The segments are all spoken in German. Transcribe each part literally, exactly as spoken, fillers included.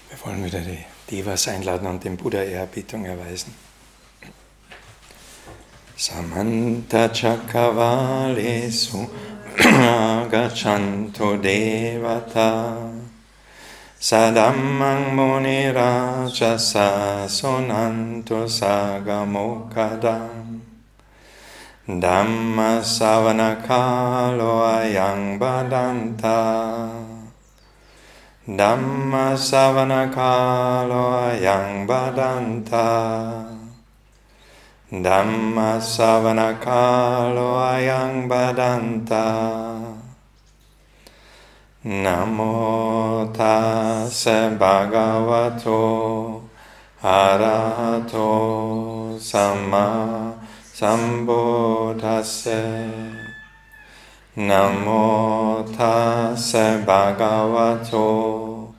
Wir wollen wieder die Devas einladen und dem Buddha Ehrerbietung erweisen. Samanta Chakravalesu Agachanto Devata Sadammang Muni Rajasa Sonanto Sagamokadam Dhamma Savanakalo Ayang Badanta Dhamma Savanakalo Ayang Badanta Dhamma Savanakalo Ayang Badanta Namo Tassa Bhagavato Arahato Samma Sambuddhassa Namo Tassa Bhagavato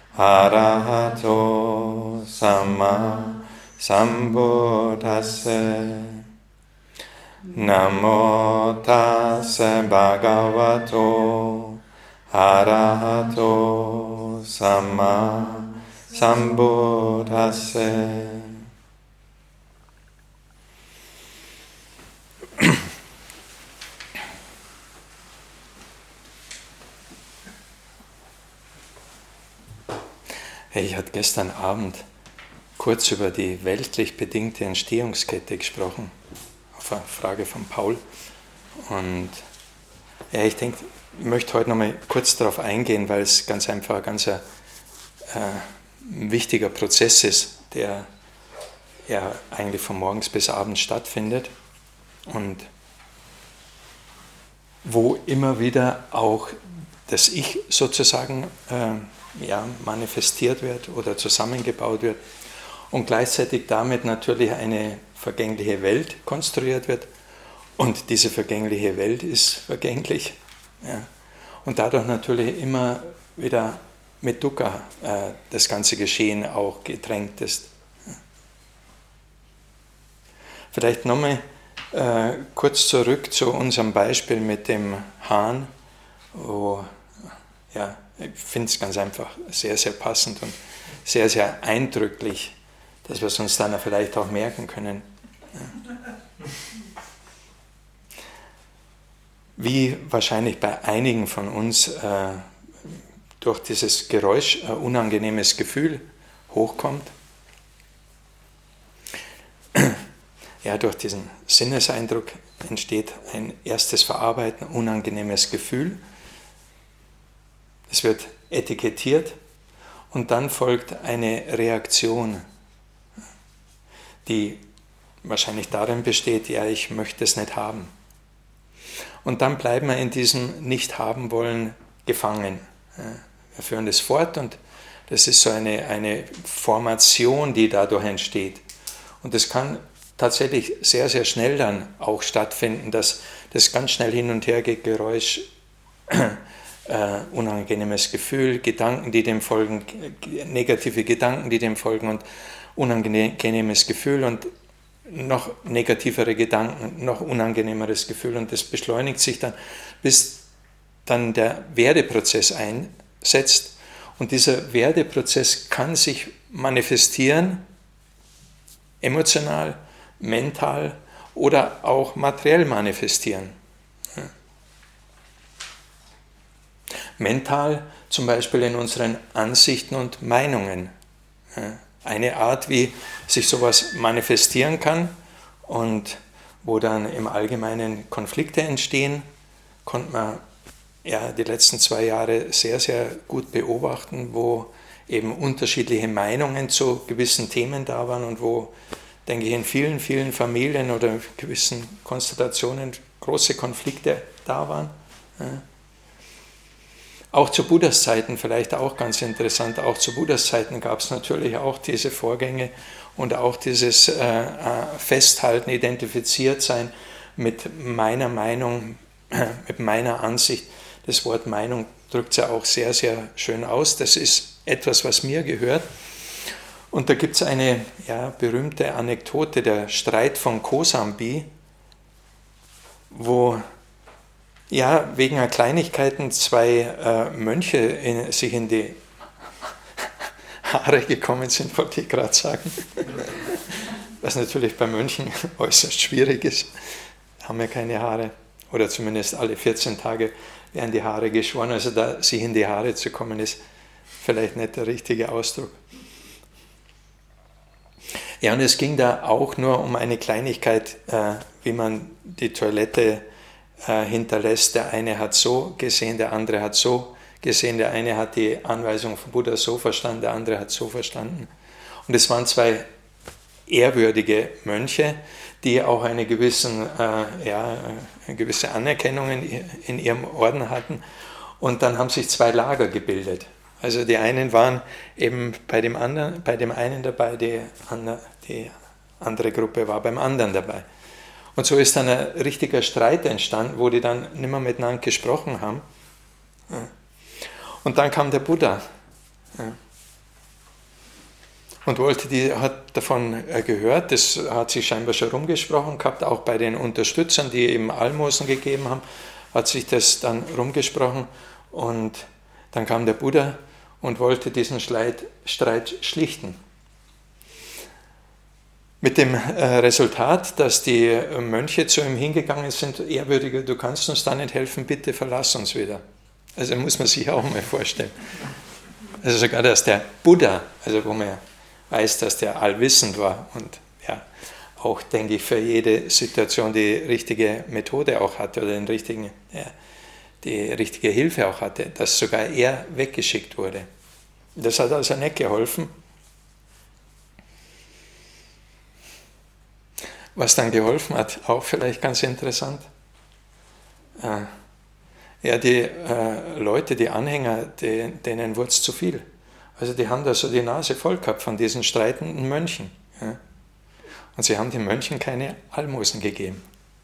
Arahato Samma Sambuddhassa Namo Tassa Bhagavato Arahato Samma Sambuddhassa. Ich hatte gestern Abend kurz über die weltlich bedingte Entstehungskette gesprochen, auf eine Frage von Paul. Und ja, ich denke, ich möchte heute noch mal kurz darauf eingehen, weil es ganz einfach ein ganz äh, wichtiger Prozess ist, der ja eigentlich von morgens bis abends stattfindet und wo immer wieder auch das Ich sozusagen äh, ja, manifestiert wird oder zusammengebaut wird und gleichzeitig damit natürlich eine vergängliche Welt konstruiert wird und diese vergängliche Welt ist vergänglich. Ja. Und dadurch natürlich immer wieder mit Dukkha äh, das ganze Geschehen auch getränkt ist. Ja. Vielleicht nochmal äh, kurz zurück zu unserem Beispiel mit dem Hahn, wo, ja, ich finde es ganz einfach sehr, sehr passend und sehr, sehr eindrücklich, dass wir es uns dann vielleicht auch merken können. Ja. Wie wahrscheinlich bei einigen von uns äh, durch dieses Geräusch ein unangenehmes Gefühl hochkommt. Ja, durch diesen Sinneseindruck entsteht ein erstes Verarbeiten, unangenehmes Gefühl. Es wird etikettiert und dann folgt eine Reaktion, die wahrscheinlich darin besteht, ja, ich möchte es nicht haben. Und dann bleiben wir in diesem Nicht-Haben-Wollen gefangen. Wir führen das fort und das ist so eine, eine Formation, die dadurch entsteht. Und das kann tatsächlich sehr, sehr schnell dann auch stattfinden, dass das ganz schnell hin und her geht, Geräusch, äh, unangenehmes Gefühl, Gedanken, die dem folgen, negative Gedanken, die dem folgen und unangenehmes Gefühl und noch negativere Gedanken, noch unangenehmeres Gefühl und das beschleunigt sich dann, bis dann der Werdeprozess einsetzt und dieser Werdeprozess kann sich manifestieren, emotional, mental oder auch materiell manifestieren. Ja. Mental zum Beispiel in unseren Ansichten und Meinungen. Ja. Eine Art, wie sich sowas manifestieren kann und wo dann im Allgemeinen Konflikte entstehen, konnte man ja die letzten zwei Jahre sehr, sehr gut beobachten, wo eben unterschiedliche Meinungen zu gewissen Themen da waren und wo, denke ich, in vielen, vielen Familien oder gewissen Konstellationen große Konflikte da waren. Ja. Auch zu Buddhas Zeiten, vielleicht auch ganz interessant, auch zu Buddhas Zeiten gab es natürlich auch diese Vorgänge und auch dieses äh, Festhalten, identifiziert sein mit meiner Meinung, mit meiner Ansicht. Das Wort Meinung drückt es ja auch sehr, sehr schön aus. Das ist etwas, was mir gehört. Und da gibt es eine ja, berühmte Anekdote, der Streit von Kosambi, wo ja, wegen einer Kleinigkeiten zwei äh, Mönche in, sich in die Haare gekommen sind, wollte ich gerade sagen. Was natürlich bei Mönchen äußerst schwierig ist. Haben ja keine Haare. Oder zumindest alle vierzehn Tage werden die Haare geschoren. Also da sich in die Haare zu kommen, ist vielleicht nicht der richtige Ausdruck. Ja, und es ging da auch nur um eine Kleinigkeit, äh, wie man die Toilette äh, hinterlässt. Der eine hat so gesehen, der andere hat so gesehen. Der eine hat die Anweisung vom Buddha so verstanden, der andere hat so verstanden. Und es waren zwei ehrwürdige Mönche, die auch eine, gewissen, äh, ja, eine gewisse Anerkennung in, in ihrem Orden hatten. Und dann haben sich zwei Lager gebildet. Also die einen waren eben bei dem anderen, bei dem einen dabei, die, die andere Gruppe war beim anderen dabei. Und so ist dann ein richtiger Streit entstanden, wo die dann nicht mehr miteinander gesprochen haben. Und dann kam der Buddha und wollte die, hat davon gehört, das hat sich scheinbar schon rumgesprochen gehabt, auch bei den Unterstützern, die eben Almosen gegeben haben, hat sich das dann rumgesprochen. Und dann kam der Buddha und wollte diesen Streit schlichten. Mit dem Resultat, dass die Mönche zu ihm hingegangen sind, ehrwürdiger, du kannst uns da nicht helfen, bitte verlass uns wieder. Also muss man sich auch mal vorstellen. Also sogar, dass der Buddha, also wo man weiß, dass der allwissend war und ja, auch, denke ich, für jede Situation die richtige Methode auch hatte oder den richtigen, ja, die richtige Hilfe auch hatte, dass sogar er weggeschickt wurde. Das hat also nicht geholfen. Was dann geholfen hat, auch vielleicht ganz interessant. Ja, die äh, Leute, die Anhänger, die, denen wurde es zu viel. Also die haben da so die Nase voll gehabt von diesen streitenden Mönchen. Ja. Und sie haben den Mönchen keine Almosen gegeben.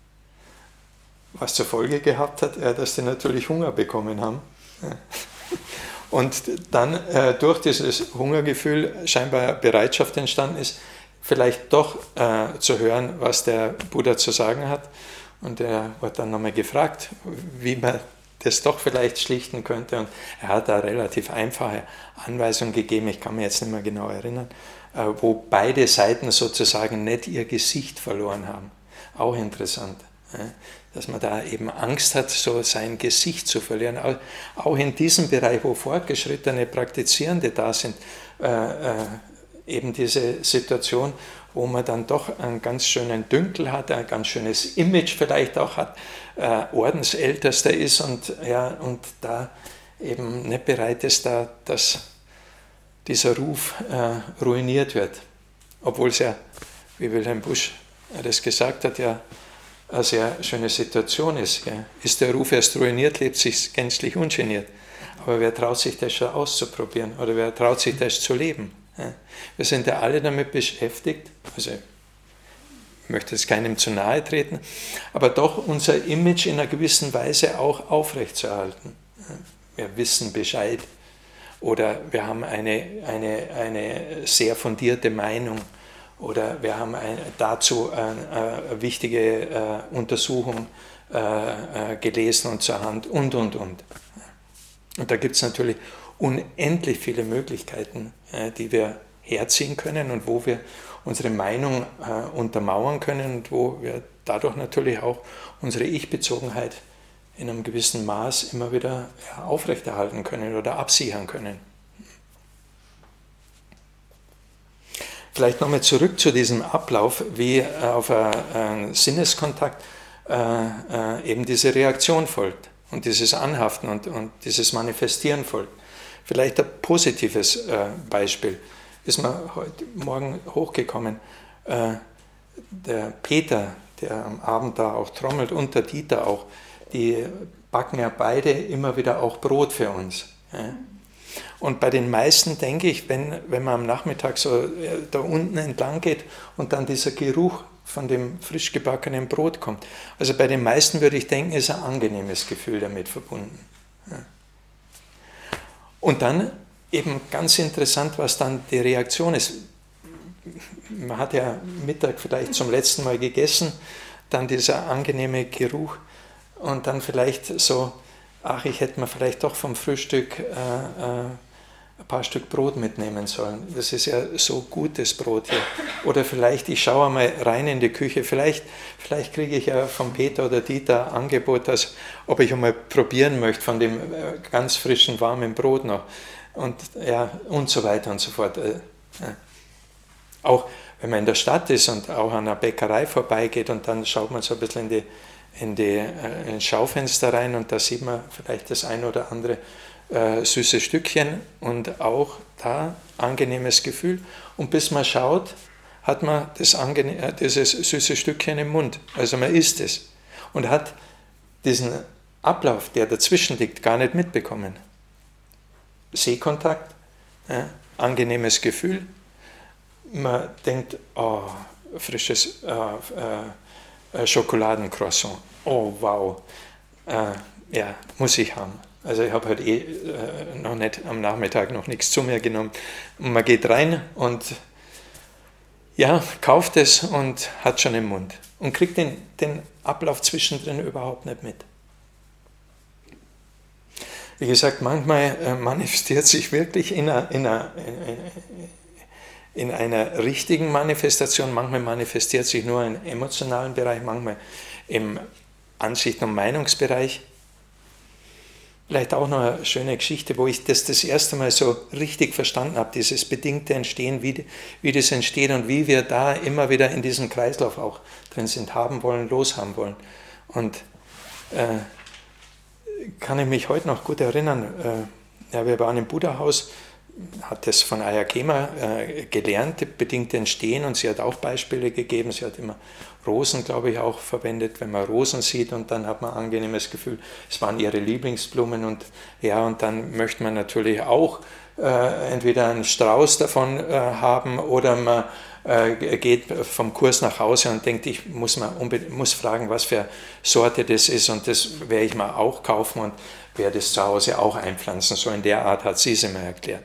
Was zur Folge gehabt hat, äh, dass die natürlich Hunger bekommen haben. Ja. Und dann äh, durch dieses Hungergefühl scheinbar Bereitschaft entstanden ist, vielleicht doch äh, zu hören, was der Buddha zu sagen hat. Und er wurde dann nochmal gefragt, wie man das doch vielleicht schlichten könnte. Und er hat da relativ einfache Anweisungen gegeben, ich kann mich jetzt nicht mehr genau erinnern, äh, wo beide Seiten sozusagen nicht ihr Gesicht verloren haben. Auch interessant, äh, dass man da eben Angst hat, so sein Gesicht zu verlieren. Auch, auch in diesem Bereich, wo fortgeschrittene Praktizierende da sind, äh, äh, eben diese Situation, wo man dann doch einen ganz schönen Dünkel hat, ein ganz schönes Image vielleicht auch hat, äh, Ordensältester ist und, ja, und da eben nicht bereit ist, da, dass dieser Ruf äh, ruiniert wird. Obwohl es ja, wie Wilhelm Busch das gesagt hat, ja eine sehr schöne Situation ist. Ja. Ist der Ruf erst ruiniert, lebt sich gänzlich ungeniert. Aber wer traut sich das schon auszuprobieren oder wer traut sich das zu leben? Ja. Wir sind ja alle damit beschäftigt, also ich möchte jetzt keinem zu nahe treten, aber doch unser Image in einer gewissen Weise auch aufrechtzuerhalten. Ja. Wir wissen Bescheid oder wir haben eine, eine, eine sehr fundierte Meinung oder wir haben ein, dazu eine, eine wichtige äh, Untersuchung äh, äh, gelesen und zur Hand und, und, und. Und da gibt es natürlich unendlich viele Möglichkeiten, äh, die wir herziehen können und wo wir unsere Meinung äh, untermauern können und wo wir dadurch natürlich auch unsere Ich-Bezogenheit in einem gewissen Maß immer wieder ja, aufrechterhalten können oder absichern können. Vielleicht nochmal zurück zu diesem Ablauf, wie äh, auf einen Sinneskontakt äh, äh, eben diese Reaktion folgt und dieses Anhaften und, und dieses Manifestieren folgt. Vielleicht ein positives äh, Beispiel ist mir heute Morgen hochgekommen. Äh, der Peter, der am Abend da auch trommelt, und der Dieter auch, die backen ja beide immer wieder auch Brot für uns. Ja. Und bei den meisten denke ich, wenn, wenn man am Nachmittag so da unten entlang geht und dann dieser Geruch von dem frisch gebackenen Brot kommt. Also bei den meisten würde ich denken, ist ein angenehmes Gefühl damit verbunden. Ja. Und dann eben ganz interessant, was dann die Reaktion ist. Man hat ja Mittag vielleicht zum letzten Mal gegessen, dann dieser angenehme Geruch und dann vielleicht so, ach, ich hätte mir vielleicht doch vom Frühstück äh, äh, ein paar Stück Brot mitnehmen sollen. Das ist ja so gutes Brot hier. Oder vielleicht, ich schaue mal rein in die Küche, vielleicht, vielleicht kriege ich ja von Peter oder Dieter ein Angebot, dass, ob ich einmal probieren möchte von dem ganz frischen, warmen Brot noch. Und, ja, und so weiter und so fort. Auch wenn man in der Stadt ist und auch an einer Bäckerei vorbeigeht und dann schaut man so ein bisschen in die, in die äh, in Schaufenster rein und da sieht man vielleicht das ein oder andere äh, süße Stückchen und auch da angenehmes Gefühl. Und bis man schaut, hat man das angene- äh, dieses süße Stückchen im Mund. Also man isst es und hat diesen Ablauf, der dazwischen liegt, gar nicht mitbekommen. Sehkontakt, äh, angenehmes Gefühl. Man denkt, oh, frisches äh, äh, Schokoladencroissant. Oh, wow. Äh, ja, muss ich haben. Also ich habe halt eh äh, noch nicht am Nachmittag noch nichts zu mir genommen. Und man geht rein und ja, kauft es und hat schon im Mund. Und kriegt den, den Ablauf zwischendrin überhaupt nicht mit. Wie gesagt, manchmal äh, manifestiert sich wirklich in einer, in einer in, in einer richtigen Manifestation, manchmal manifestiert sich nur im emotionalen Bereich, manchmal im Ansichten- und Meinungsbereich. Vielleicht auch noch eine schöne Geschichte, wo ich das das erste Mal so richtig verstanden habe, dieses bedingte Entstehen, wie, wie das entsteht und wie wir da immer wieder in diesem Kreislauf auch drin sind, haben wollen, loshaben wollen. Und äh, kann ich mich heute noch gut erinnern, äh, ja, wir waren im Buddha-Haus, hat das von Ayakema äh, gelernt, bedingt Entstehen, und sie hat auch Beispiele gegeben. Sie hat immer Rosen, glaube ich, auch verwendet, wenn man Rosen sieht, und dann hat man ein angenehmes Gefühl. Es waren ihre Lieblingsblumen, und ja, und dann möchte man natürlich auch äh, entweder einen Strauß davon äh, haben, oder man äh, geht vom Kurs nach Hause und denkt, ich muss, mal muss fragen, was für Sorte das ist, und das werde ich mal auch kaufen und werde es zu Hause auch einpflanzen. So in der Art hat sie es immer erklärt.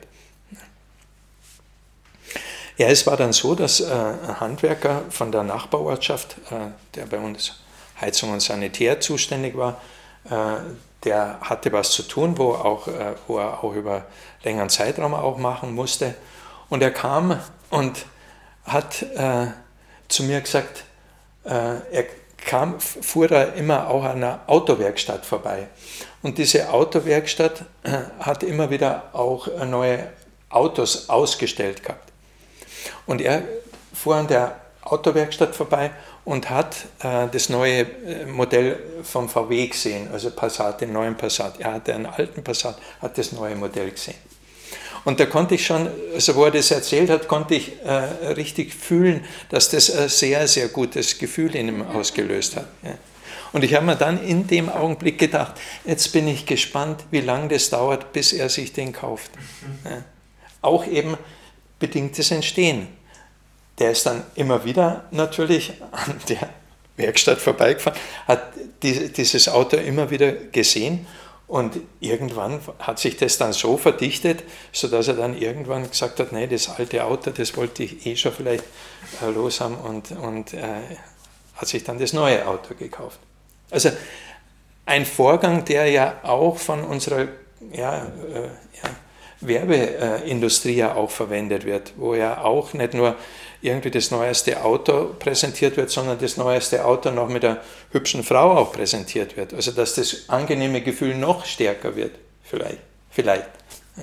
Ja, es war dann so, dass äh, ein Handwerker von der Nachbarortschaft, äh, der bei uns Heizung und Sanitär zuständig war, äh, der hatte was zu tun, wo, auch, äh, wo er auch über längeren Zeitraum auch machen musste. Und er kam und hat äh, zu mir gesagt, äh, er kam, fuhr da immer auch an einer Autowerkstatt vorbei. Und diese Autowerkstatt äh, hat immer wieder auch neue Autos ausgestellt gehabt. Und er fuhr an der Autowerkstatt vorbei und hat äh, das neue Modell vom V W gesehen, also Passat, den neuen Passat. Er hatte einen alten Passat, hat das neue Modell gesehen. Und da konnte ich schon, also wo er das erzählt hat, konnte ich äh, richtig fühlen, dass das ein sehr, sehr gutes Gefühl in ihm ausgelöst hat. Ja. Und ich habe mir dann in dem Augenblick gedacht, jetzt bin ich gespannt, wie lange das dauert, bis er sich den kauft. Ja. Auch eben bedingtes Entstehen. Der ist dann immer wieder natürlich an der Werkstatt vorbeigefahren, hat dieses Auto immer wieder gesehen, und irgendwann hat sich das dann so verdichtet, sodass er dann irgendwann gesagt hat, nee, das alte Auto, das wollte ich eh schon vielleicht äh, los haben, und, und äh, hat sich dann das neue Auto gekauft. Also ein Vorgang, der ja auch von unserer ja, äh, ja, Werbeindustrie ja auch verwendet wird, wo ja auch nicht nur irgendwie das neueste Auto präsentiert wird, sondern das neueste Auto noch mit einer hübschen Frau auch präsentiert wird. Also dass das angenehme Gefühl noch stärker wird, vielleicht. vielleicht ja.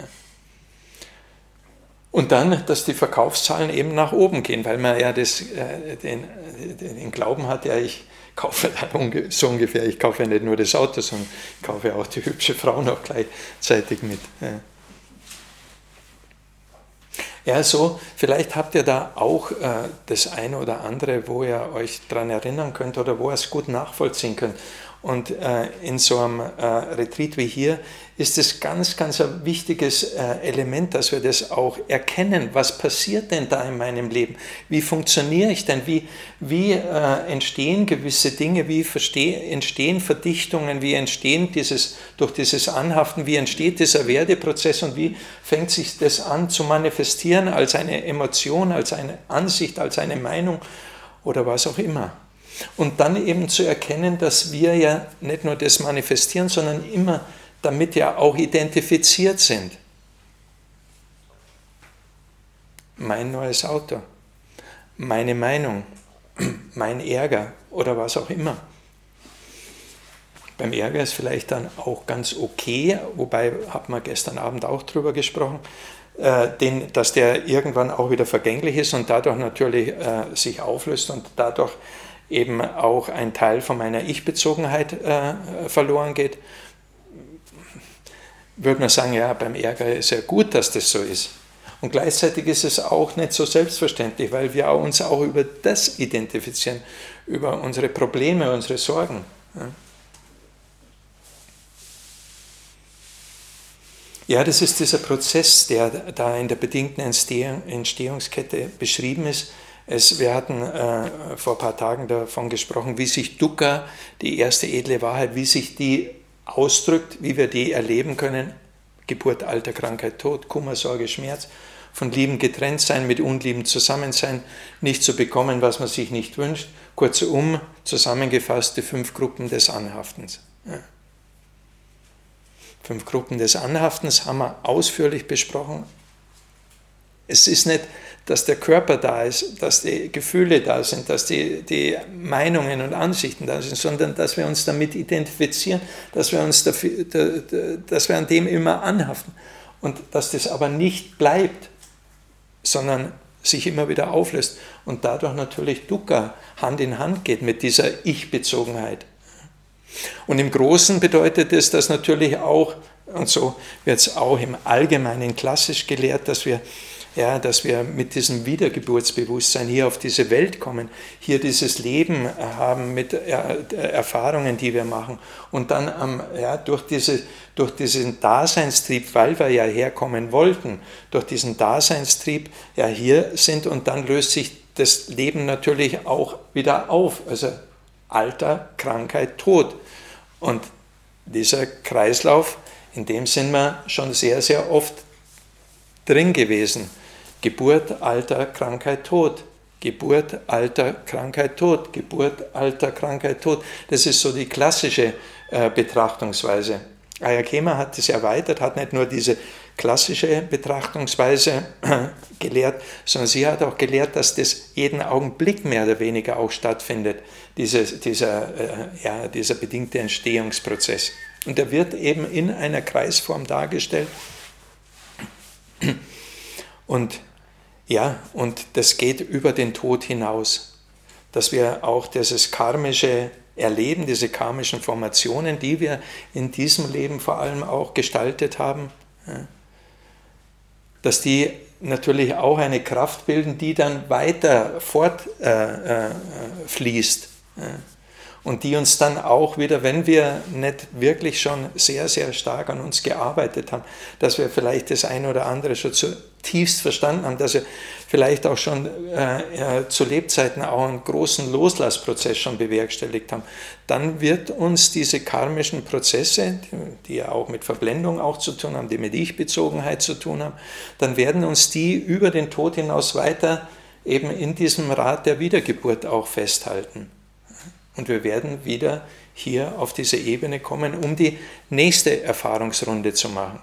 Und dann, dass die Verkaufszahlen eben nach oben gehen, weil man ja das, äh, den, den Glauben hat, ja, ich kaufe so ungefähr, ich kaufe ja nicht nur das Auto, sondern ich kaufe auch die hübsche Frau noch gleichzeitig mit. Ja. Ja, so, vielleicht habt ihr da auch äh, das eine oder andere, wo ihr euch daran erinnern könnt oder wo ihr es gut nachvollziehen könnt. Und äh, in so einem äh, Retreat wie hier ist es ganz, ganz ein wichtiges äh, Element, dass wir das auch erkennen. Was passiert denn da in meinem Leben? Wie funktioniere ich denn? Wie, wie äh, entstehen gewisse Dinge? Wie versteh, entstehen Verdichtungen? Wie entstehen dieses, durch dieses Anhaften? Wie entsteht dieser Werdeprozess? Und wie fängt sich das an zu manifestieren als eine Emotion, als eine Ansicht, als eine Meinung oder was auch immer? Und dann eben zu erkennen, dass wir ja nicht nur das manifestieren, sondern immer damit ja auch identifiziert sind. mein neues Auto, meine Meinung, mein Ärger oder was auch immer. Beim Ärger ist vielleicht dann auch ganz okay, wobei hat man gestern Abend auch drüber gesprochen, äh, den, dass der irgendwann auch wieder vergänglich ist und dadurch natürlich äh, sich auflöst und dadurch eben auch ein Teil von meiner Ich-Bezogenheit äh, verloren geht. Würde man sagen, ja, beim Ärger ist ja gut, dass das so ist. Und gleichzeitig ist es auch nicht so selbstverständlich, weil wir uns auch über das identifizieren, über unsere Probleme, unsere Sorgen. Ja, das ist dieser Prozess, der da in der bedingten Entstehungskette beschrieben ist. Es, wir hatten äh, vor ein paar Tagen davon gesprochen, wie sich Dukkha, die erste edle Wahrheit, wie sich die ausdrückt, wie wir die erleben können. Geburt, Alter, Krankheit, Tod, Kummer, Sorge, Schmerz, von Lieben getrennt sein, mit Unlieben zusammen sein, nicht zu bekommen, was man sich nicht wünscht. Kurzum, zusammengefasst die fünf Gruppen des Anhaftens. Ja. Fünf Gruppen des Anhaftens haben wir ausführlich besprochen. Es ist nicht, dass der Körper da ist, dass die Gefühle da sind, dass die, die Meinungen und Ansichten da sind, sondern dass wir uns damit identifizieren, dass wir, uns dafür, dass wir an dem immer anhaften und dass das aber nicht bleibt, sondern sich immer wieder auflöst und dadurch natürlich Dukkha Hand in Hand geht mit dieser Ich-Bezogenheit. Und im Großen bedeutet es, dass natürlich auch, und so wird es auch im Allgemeinen klassisch gelehrt, dass wir, ja, dass wir mit diesem Wiedergeburtsbewusstsein hier auf diese Welt kommen, hier dieses Leben haben mit Erfahrungen, die wir machen und dann ja, durch, diese, durch diesen Daseinstrieb, weil wir ja herkommen wollten, durch diesen Daseinstrieb ja hier sind und dann löst sich das Leben natürlich auch wieder auf, also Alter, Krankheit, Tod. Und dieser Kreislauf, in dem sind wir schon sehr, sehr oft drin gewesen. Geburt, Alter, Krankheit, Tod. Geburt, Alter, Krankheit, Tod. Geburt, Alter, Krankheit, Tod. Das ist so die klassische äh, Betrachtungsweise. Ayya Khema hat es erweitert, hat nicht nur diese klassische Betrachtungsweise äh, gelehrt, sondern sie hat auch gelehrt, dass das jeden Augenblick mehr oder weniger auch stattfindet, dieses, dieser, äh, ja, dieser bedingte Entstehungsprozess. Und er wird eben in einer Kreisform dargestellt. Und ja, und das geht über den Tod hinaus, dass wir auch dieses karmische Erleben, diese karmischen Formationen, die wir in diesem Leben vor allem auch gestaltet haben, dass die natürlich auch eine Kraft bilden, die dann weiter fortfließt. Äh, äh, und die uns dann auch wieder, wenn wir nicht wirklich schon sehr, sehr stark an uns gearbeitet haben, dass wir vielleicht das eine oder andere schon zutiefst verstanden haben, dass wir vielleicht auch schon äh, äh, zu Lebzeiten auch einen großen Loslassprozess schon bewerkstelligt haben, dann wird uns diese karmischen Prozesse, die, die ja auch mit Verblendung auch zu tun haben, die mit Ich-Bezogenheit zu tun haben, dann werden uns die über den Tod hinaus weiter eben in diesem Rad der Wiedergeburt auch festhalten. Und wir werden wieder hier auf diese Ebene kommen, um die nächste Erfahrungsrunde zu machen.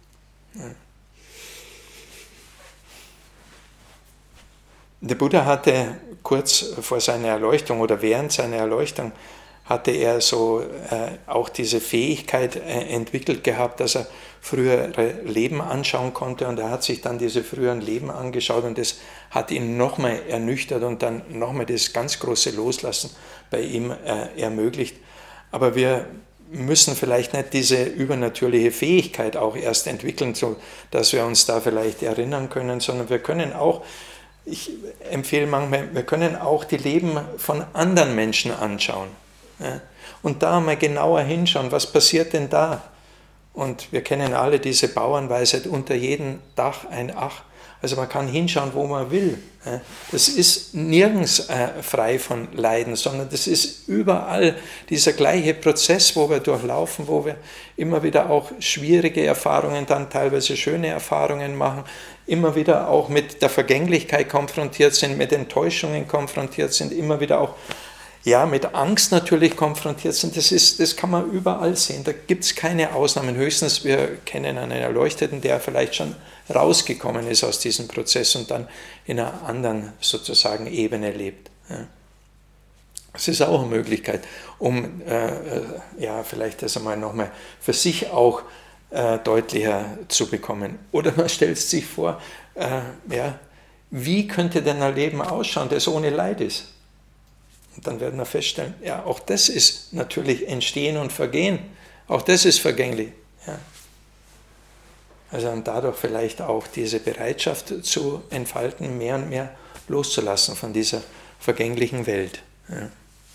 Der Buddha hatte kurz vor seiner Erleuchtung oder während seiner Erleuchtung hatte er so äh, auch diese Fähigkeit äh, entwickelt gehabt, dass er frühere Leben anschauen konnte und er hat sich dann diese früheren Leben angeschaut und das hat ihn nochmal ernüchtert und dann nochmal das ganz große Loslassen bei ihm äh, ermöglicht. Aber wir müssen vielleicht nicht diese übernatürliche Fähigkeit auch erst entwickeln, so dass wir uns da vielleicht erinnern können, sondern wir können auch, ich empfehle manchmal, wir können auch die Leben von anderen Menschen anschauen. Ja, und da mal genauer hinschauen, was passiert denn da? Und wir kennen alle diese Bauernweisheit, unter jedem Dach ein Ach. Also man kann hinschauen, wo man will. Ja, das ist nirgends äh, frei von Leiden, sondern das ist überall dieser gleiche Prozess, wo wir durchlaufen, wo wir immer wieder auch schwierige Erfahrungen, dann teilweise schöne Erfahrungen machen, immer wieder auch mit der Vergänglichkeit konfrontiert sind, mit Enttäuschungen konfrontiert sind, immer wieder auch ja, mit Angst natürlich konfrontiert sind, das, ist, das kann man überall sehen. Da gibt es keine Ausnahmen. Höchstens, wir kennen einen Erleuchteten, der vielleicht schon rausgekommen ist aus diesem Prozess und dann in einer anderen sozusagen Ebene lebt. Ja. Das ist auch eine Möglichkeit, um äh, ja, vielleicht das einmal nochmal für sich auch äh, deutlicher zu bekommen. Oder man stellt sich vor, äh, ja, wie könnte denn ein Leben ausschauen, das ohne Leid ist? Und dann werden wir feststellen, ja, auch das ist natürlich Entstehen und Vergehen. Auch das ist vergänglich. Ja. Also und dadurch vielleicht auch diese Bereitschaft zu entfalten, mehr und mehr loszulassen von dieser vergänglichen Welt. Ja.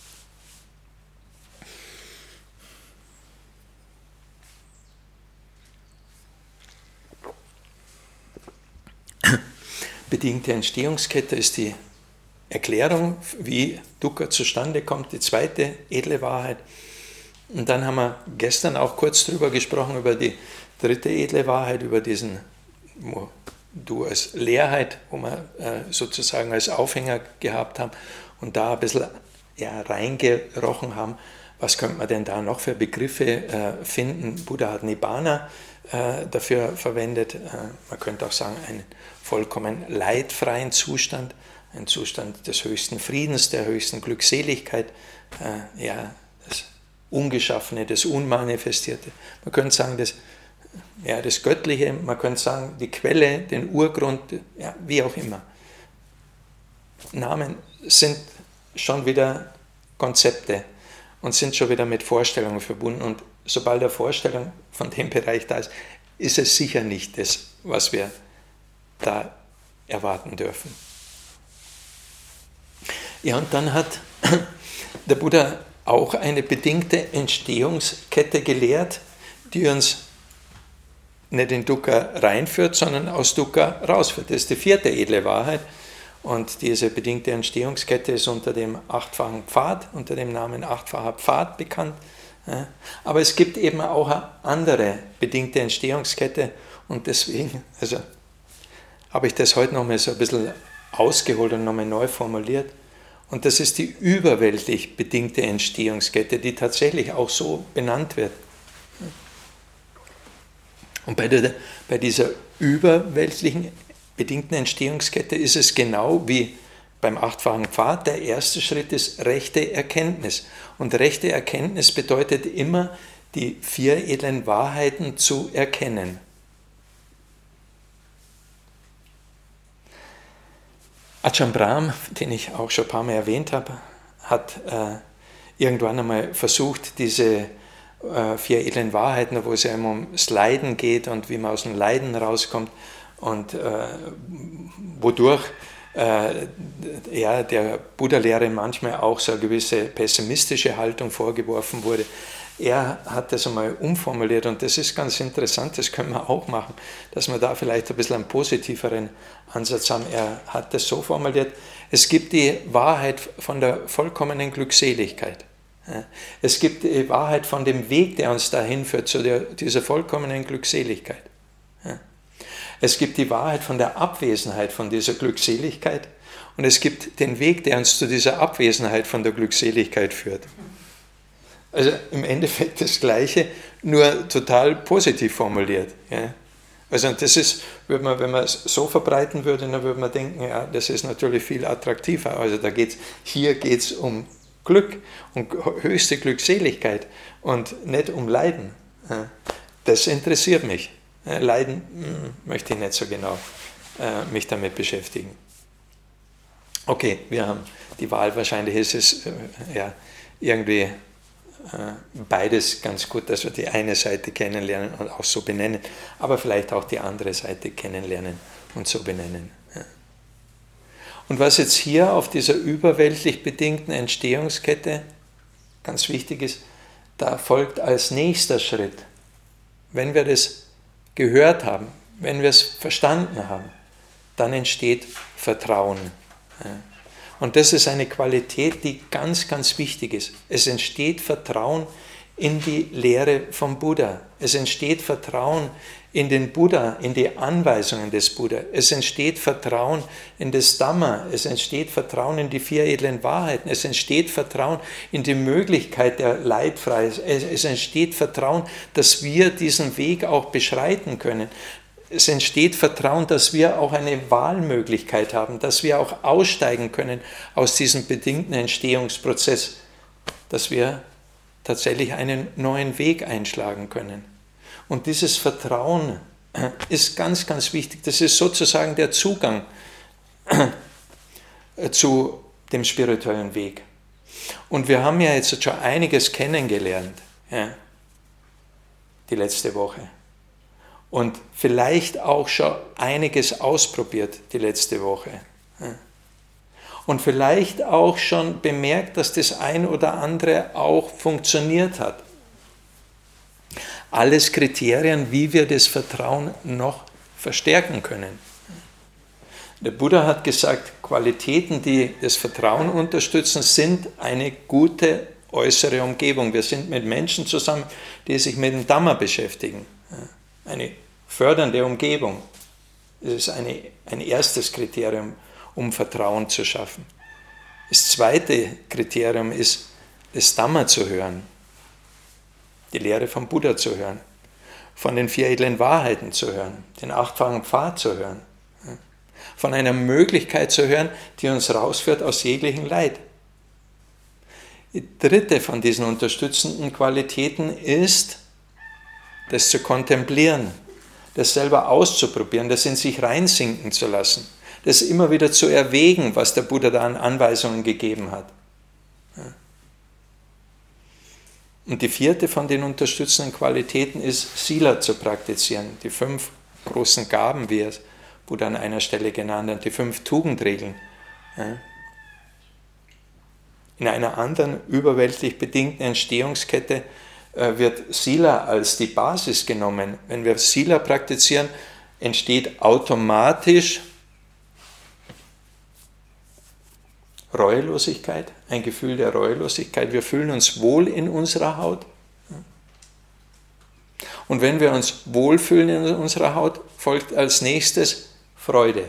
Bedingte Entstehungskette ist die Erklärung, wie Dukkha zustande kommt, die zweite edle Wahrheit. Und dann haben wir gestern auch kurz darüber gesprochen, über die dritte edle Wahrheit, über diesen wo Du als Leerheit, wo wir äh, sozusagen als Aufhänger gehabt haben und da ein bisschen ja, reingerochen haben, was könnte man denn da noch für Begriffe äh, finden. Buddha hat Nibbana äh, dafür verwendet, äh, man könnte auch sagen, einen vollkommen leidfreien Zustand, ein Zustand des höchsten Friedens, der höchsten Glückseligkeit, äh, ja, das Ungeschaffene, das Unmanifestierte. Man könnte sagen, das, ja, das Göttliche, man könnte sagen, die Quelle, den Urgrund, ja, wie auch immer. Namen sind schon wieder Konzepte und sind schon wieder mit Vorstellungen verbunden. Und sobald eine Vorstellung von dem Bereich da ist, ist es sicher nicht das, was wir da erwarten dürfen. Ja, und dann hat der Buddha auch eine bedingte Entstehungskette gelehrt, die uns nicht in Dukkha reinführt, sondern aus Dukkha rausführt. Das ist die vierte edle Wahrheit. Und diese bedingte Entstehungskette ist unter dem achtfachen Pfad, unter dem Namen achtfacher Pfad bekannt. Aber es gibt eben auch eine andere bedingte Entstehungskette und deswegen also, habe ich das heute nochmal so ein bisschen ausgeholt und nochmal neu formuliert. Und das ist die überweltlich bedingte Entstehungskette, die tatsächlich auch so benannt wird. Und bei, der, bei dieser überweltlichen bedingten Entstehungskette ist es genau wie beim achtfachen Pfad. Der erste Schritt ist rechte Erkenntnis. Und rechte Erkenntnis bedeutet immer, die vier edlen Wahrheiten zu erkennen. Ajahn Brahm, den ich auch schon ein paar Mal erwähnt habe, hat äh, irgendwann einmal versucht, diese äh, vier edlen Wahrheiten, wo es ja immer ums Leiden geht und wie man aus dem Leiden rauskommt und äh, wodurch äh, ja, der Buddha-Lehre manchmal auch so eine gewisse pessimistische Haltung vorgeworfen wurde. Er hat das einmal umformuliert und das ist ganz interessant, das können wir auch machen, dass wir da vielleicht ein bisschen einen positiveren Ansatz haben. Er hat das so formuliert, es gibt die Wahrheit von der vollkommenen Glückseligkeit. Es gibt die Wahrheit von dem Weg, der uns dahin führt, zu der, dieser vollkommenen Glückseligkeit. Es gibt die Wahrheit von der Abwesenheit von dieser Glückseligkeit und es gibt den Weg, der uns zu dieser Abwesenheit von der Glückseligkeit führt. Also im Endeffekt das Gleiche, nur total positiv formuliert. Ja. Also das ist, würde man, wenn man es so verbreiten würde, dann würde man denken, ja, das ist natürlich viel attraktiver. Also da geht's, hier geht es um Glück, um höchste Glückseligkeit und nicht um Leiden. Ja. Das interessiert mich. Ja, Leiden mh, möchte ich nicht so genau äh, mich damit beschäftigen. Okay, wir haben die Wahl, wahrscheinlich ist es äh, ja, irgendwie beides ganz gut, dass wir die eine Seite kennenlernen und auch so benennen, aber vielleicht auch die andere Seite kennenlernen und so benennen. Ja. Und was jetzt hier auf dieser überweltlich bedingten Entstehungskette ganz wichtig ist, da folgt als nächster Schritt, wenn wir das gehört haben, wenn wir es verstanden haben, dann entsteht Vertrauen. Ja. Und das ist eine Qualität, die ganz, ganz wichtig ist. Es entsteht Vertrauen in die Lehre vom Buddha. Es entsteht Vertrauen in den Buddha, in die Anweisungen des Buddha. Es entsteht Vertrauen in das Dhamma, es entsteht Vertrauen in die vier edlen Wahrheiten, es entsteht Vertrauen in die Möglichkeit der Leidfreiheit, es entsteht Vertrauen, dass wir diesen Weg auch beschreiten können. Es entsteht Vertrauen, dass wir auch eine Wahlmöglichkeit haben, dass wir auch aussteigen können aus diesem bedingten Entstehungsprozess, dass wir tatsächlich einen neuen Weg einschlagen können. Und dieses Vertrauen ist ganz, ganz wichtig. Das ist sozusagen der Zugang zu dem spirituellen Weg. Und wir haben ja jetzt schon einiges kennengelernt, ja, die letzte Woche. Und vielleicht auch schon einiges ausprobiert die letzte Woche. Ja. Und vielleicht auch schon bemerkt, dass das ein oder andere auch funktioniert hat. Alles Kriterien, wie wir das Vertrauen noch verstärken können. Der Buddha hat gesagt, Qualitäten, die das Vertrauen unterstützen, sind eine gute äußere Umgebung. Wir sind mit Menschen zusammen, die sich mit dem Dhamma beschäftigen. Eine fördernde Umgebung. Das ist eine, ein erstes Kriterium, um Vertrauen zu schaffen. Das zweite Kriterium ist, das Dhamma zu hören. Die Lehre vom Buddha zu hören, von den vier edlen Wahrheiten zu hören, den achtfachen Pfad zu hören, von einer Möglichkeit zu hören, die uns rausführt aus jeglichem Leid. Die dritte von diesen unterstützenden Qualitäten ist, das zu kontemplieren, das selber auszuprobieren, das in sich reinsinken zu lassen, das immer wieder zu erwägen, was der Buddha da an Anweisungen gegeben hat. Und die vierte von den unterstützenden Qualitäten ist, Sila zu praktizieren. Die fünf großen Gaben, wie es Buddha an einer Stelle genannt hat, die fünf Tugendregeln. In einer anderen überweltlich bedingten Entstehungskette wird Sila als die Basis genommen. Wenn wir Sila praktizieren, entsteht automatisch Reuelosigkeit, ein Gefühl der Reuelosigkeit. Wir fühlen uns wohl in unserer Haut. Und wenn wir uns wohlfühlen in unserer Haut, folgt als nächstes Freude.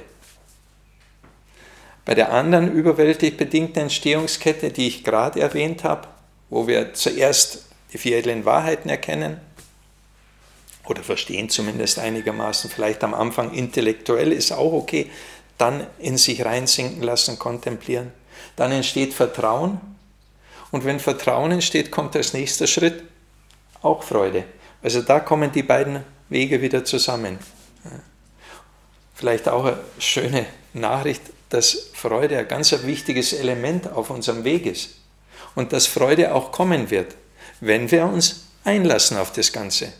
Bei der anderen überwältig bedingten Entstehungskette, die ich gerade erwähnt habe, wo wir zuerst die vier edlen Wahrheiten erkennen oder verstehen zumindest einigermaßen, vielleicht am Anfang intellektuell, ist auch okay, dann in sich reinsinken lassen, kontemplieren. Dann entsteht Vertrauen und wenn Vertrauen entsteht, kommt als nächster Schritt auch Freude. Also da kommen die beiden Wege wieder zusammen. Vielleicht auch eine schöne Nachricht, dass Freude ein ganz wichtiges Element auf unserem Weg ist und dass Freude auch kommen wird, wenn wir uns einlassen auf das Ganze.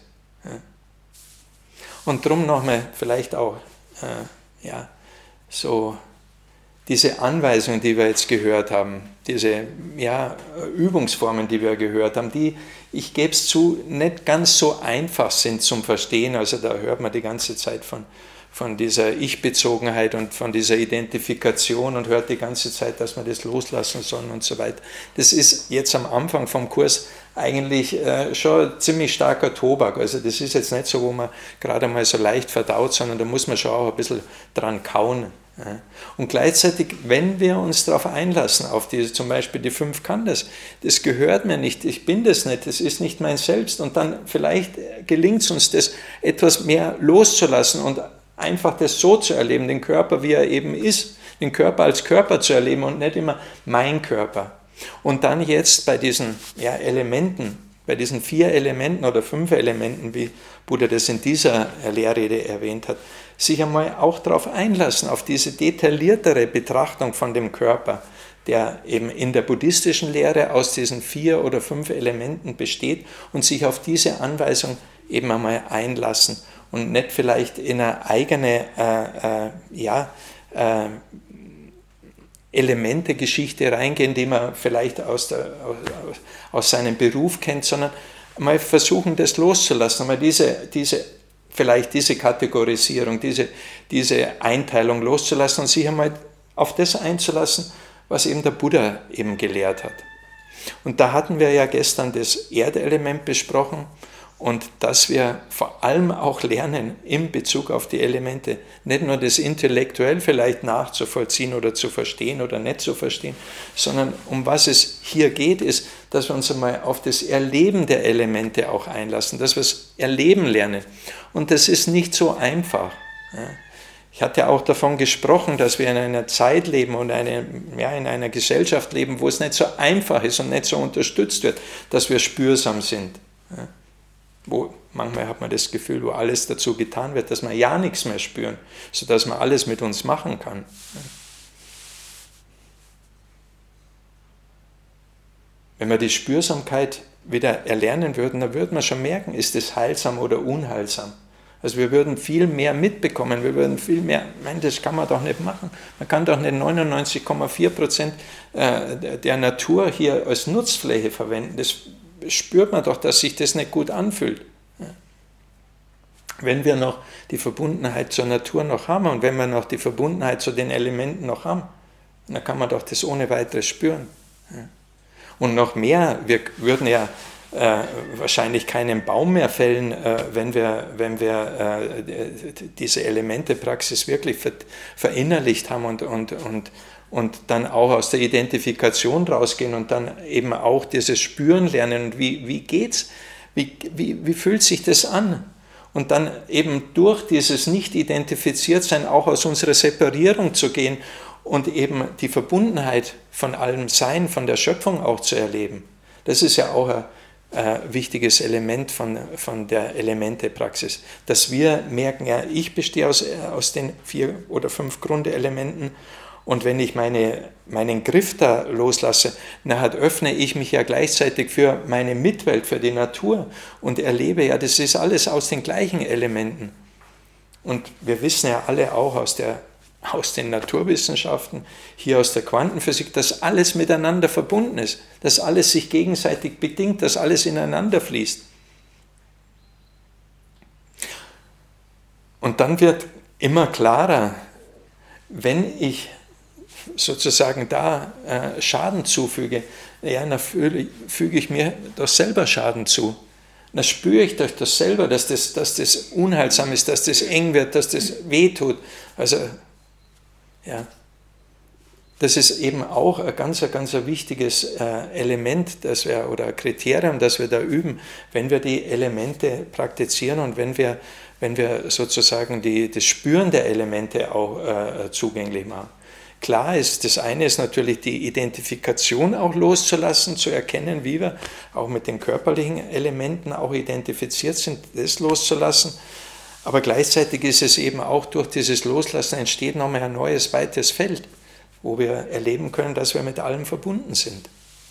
Und darum nochmal vielleicht auch äh, ja, so diese Anweisungen, die wir jetzt gehört haben, diese ja, Übungsformen, die wir gehört haben, die, ich gebe es zu, nicht ganz so einfach sind zum Verstehen. Also da hört man die ganze Zeit von, von dieser Ich-Bezogenheit und von dieser Identifikation und hört die ganze Zeit, dass man das loslassen soll und so weiter. Das ist jetzt am Anfang vom Kurs eigentlich äh, schon ziemlich starker Tobak. Also das ist jetzt nicht so, wo man gerade mal so leicht verdaut, sondern da muss man schon auch ein bisschen dran kauen. Ja. Und gleichzeitig, wenn wir uns darauf einlassen, auf diese, zum Beispiel die fünf Khandhas, das gehört mir nicht, ich bin das nicht, das ist nicht mein Selbst, und dann vielleicht gelingt es uns, das etwas mehr loszulassen und einfach das so zu erleben, den Körper, wie er eben ist, den Körper als Körper zu erleben und nicht immer mein Körper. Und dann jetzt bei diesen ja, Elementen, bei diesen vier Elementen oder fünf Elementen, wie Buddha das in dieser Lehrrede erwähnt hat, sich einmal auch darauf einlassen, auf diese detailliertere Betrachtung von dem Körper, der eben in der buddhistischen Lehre aus diesen vier oder fünf Elementen besteht, und sich auf diese Anweisung eben einmal einlassen und nicht vielleicht in eine eigene äh, äh, ja, äh, Elemente-Geschichte reingehen, die man vielleicht aus, der, aus, aus seinem Beruf kennt, sondern mal versuchen, das loszulassen, mal diese, diese, vielleicht diese Kategorisierung, diese, diese Einteilung loszulassen und sich einmal auf das einzulassen, was eben der Buddha eben gelehrt hat. Und da hatten wir ja gestern das Erdelement besprochen Und dass wir vor allem auch lernen in Bezug auf die Elemente, nicht nur das intellektuell vielleicht nachzuvollziehen oder zu verstehen oder nicht zu verstehen, sondern um was es hier geht, ist, dass wir uns einmal auf das Erleben der Elemente auch einlassen, dass wir es erleben lernen. Und das ist nicht so einfach. Ich hatte auch davon gesprochen, dass wir in einer Zeit leben und eine, ja, in einer Gesellschaft leben, wo es nicht so einfach ist und nicht so unterstützt wird, dass wir spürsam sind. Wo manchmal hat man das Gefühl, wo alles dazu getan wird, dass wir ja nichts mehr spüren, sodass man alles mit uns machen kann. Wenn wir die Spürsamkeit wieder erlernen würden, dann würde man schon merken, ist es heilsam oder unheilsam. Also wir würden viel mehr mitbekommen, wir würden viel mehr, nein, das kann man doch nicht machen. Man kann doch nicht neunundneunzig Komma vier Prozent der Natur hier als Nutzfläche verwenden. Das spürt man doch, dass sich das nicht gut anfühlt. Wenn wir noch die Verbundenheit zur Natur noch haben und wenn wir noch die Verbundenheit zu den Elementen noch haben, dann kann man doch das ohne weiteres spüren. Und noch mehr, wir würden ja äh, wahrscheinlich keinen Baum mehr fällen, äh, wenn wir, wenn wir äh, diese Elementepraxis wirklich ver verinnerlicht haben und, und, und und dann auch aus der Identifikation rausgehen und dann eben auch dieses Spüren lernen. Und wie, wie geht's? Wie, wie, wie fühlt sich das an? Und dann eben durch dieses Nicht-Identifiziert-Sein auch aus unserer Separierung zu gehen und eben die Verbundenheit von allem Sein, von der Schöpfung auch zu erleben. Das ist ja auch ein äh, wichtiges Element von, von der Elemente-Praxis. Dass wir merken, ja, ich bestehe aus, aus den vier oder fünf Grundelementen. Und wenn ich meine, meinen Griff da loslasse, dann öffne ich mich ja gleichzeitig für meine Mitwelt, für die Natur und erlebe ja, das ist alles aus den gleichen Elementen. Und wir wissen ja alle auch aus, der, aus den Naturwissenschaften, hier aus der Quantenphysik, dass alles miteinander verbunden ist, dass alles sich gegenseitig bedingt, dass alles ineinander fließt. Und dann wird immer klarer, wenn ich sozusagen da äh, Schaden zufüge, ja, dann füge, füge ich mir doch selber Schaden zu. Dann spüre ich doch das selber, dass das, dass das unheilsam ist, dass das eng wird, dass das wehtut. Also, ja, das ist eben auch ein ganz, ganz wichtiges äh, Element, das wir, oder Kriterium, das wir da üben, wenn wir die Elemente praktizieren und wenn wir, wenn wir sozusagen die, das Spüren der Elemente auch äh, zugänglich machen. Klar ist, das eine ist natürlich die Identifikation auch loszulassen, zu erkennen, wie wir auch mit den körperlichen Elementen auch identifiziert sind, das loszulassen. Aber gleichzeitig ist es eben auch durch dieses Loslassen entsteht nochmal ein neues, weites Feld, wo wir erleben können, dass wir mit allem verbunden sind.